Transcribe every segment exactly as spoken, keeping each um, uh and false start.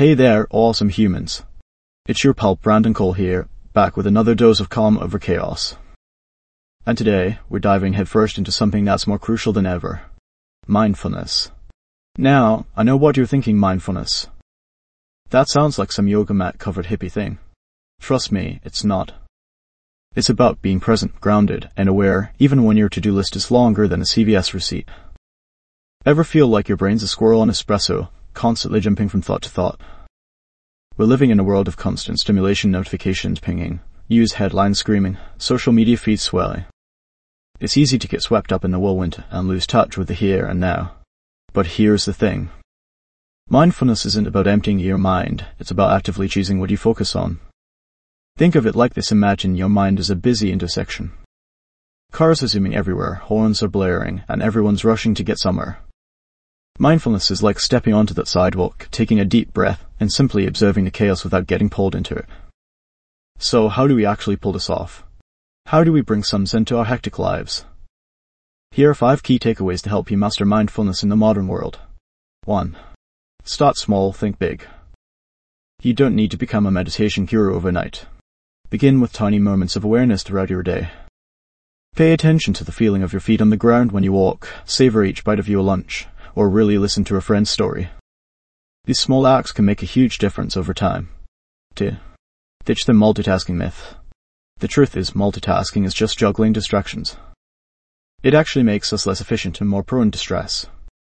Hey there, awesome humans. It's your pal Brandon Cole here, back with another dose of calm over chaos. And today, we're diving headfirst into something that's more crucial than ever. Mindfulness. Now, I know what you're thinking, mindfulness. That sounds like some yoga mat-covered hippie thing. Trust me, it's not. It's about being present, grounded, and aware, even when your to-do list is longer than a C V S receipt. Ever feel like your brain's a squirrel on espresso, constantly jumping from thought to thought? We're living in a world of constant stimulation, notifications pinging, news headlines screaming, social media feeds swelling. It's easy to get swept up in the whirlwind and lose touch with the here and now. But here's the thing. Mindfulness isn't about emptying your mind, it's about actively choosing what you focus on. Think of it like this: imagine your mind is a busy intersection. Cars are zooming everywhere, horns are blaring, and everyone's rushing to get somewhere. Mindfulness is like stepping onto that sidewalk, taking a deep breath, and simply observing the chaos without getting pulled into it. So how do we actually pull this off? How do we bring some zen to our hectic lives? Here are five key takeaways to help you master mindfulness in the modern world. one. Start small, think big. You don't need to become a meditation guru overnight. Begin with tiny moments of awareness throughout your day. Pay attention to the feeling of your feet on the ground when you walk, savor each bite of your lunch, or really listen to a friend's story. These small acts can make a huge difference over time. two. Ditch the multitasking myth. The truth is, multitasking is just juggling distractions. It actually makes us less efficient and more prone to stress.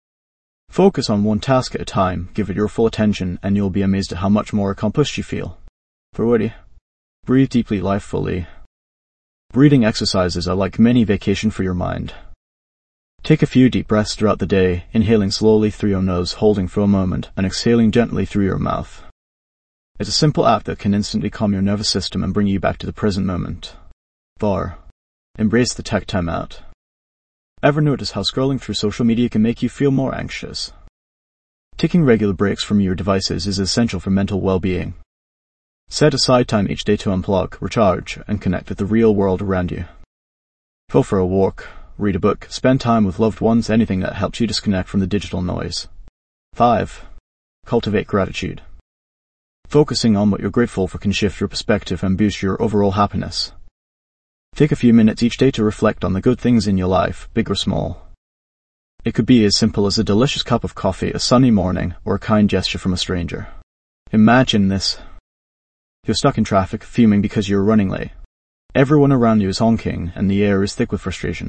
Focus on one task at a time, give it your full attention, and you'll be amazed at how much more accomplished you feel. three. Breathe deeply, life fully. Breathing exercises are like mini vacation for your mind. Take a few deep breaths throughout the day, inhaling slowly through your nose, holding for a moment, and exhaling gently through your mouth. It's a simple act that can instantly calm your nervous system and bring you back to the present moment. four. Embrace the tech timeout. Ever notice how scrolling through social media can make you feel more anxious? Taking regular breaks from your devices is essential for mental well-being. Set aside time each day to unplug, recharge, and connect with the real world around you. Go for a walk, read a book, spend time with loved ones, anything that helps you disconnect from the digital noise. five. Cultivate gratitude. Focusing on what you're grateful for can shift your perspective and boost your overall happiness. Take a few minutes each day to reflect on the good things in your life, big or small. It could be as simple as a delicious cup of coffee, a sunny morning, or a kind gesture from a stranger. Imagine this. You're stuck in traffic, fuming because you're running late. Everyone around you is honking, and the air is thick with frustration.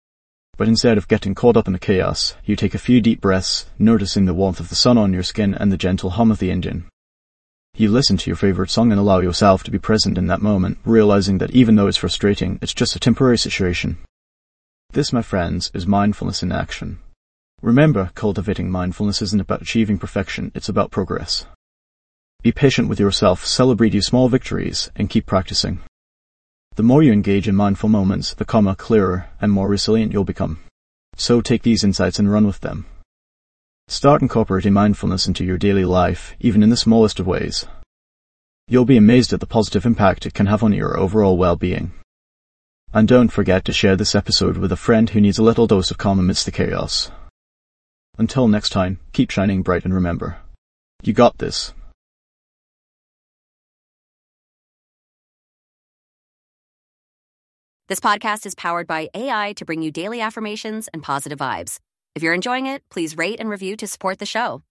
But instead of getting caught up in the chaos, you take a few deep breaths, noticing the warmth of the sun on your skin and the gentle hum of the engine. You listen to your favorite song and allow yourself to be present in that moment, realizing that even though it's frustrating, it's just a temporary situation. This, my friends, is mindfulness in action. Remember, cultivating mindfulness isn't about achieving perfection, it's about progress. Be patient with yourself, celebrate your small victories, and keep practicing. The more you engage in mindful moments, the calmer, clearer, and more resilient you'll become. So take these insights and run with them. Start incorporating mindfulness into your daily life, even in the smallest of ways. You'll be amazed at the positive impact it can have on your overall well-being. And don't forget to share this episode with a friend who needs a little dose of calm amidst the chaos. Until next time, keep shining bright and remember, you got this. This podcast is powered by A I to bring you daily affirmations and positive vibes. If you're enjoying it, please rate and review to support the show.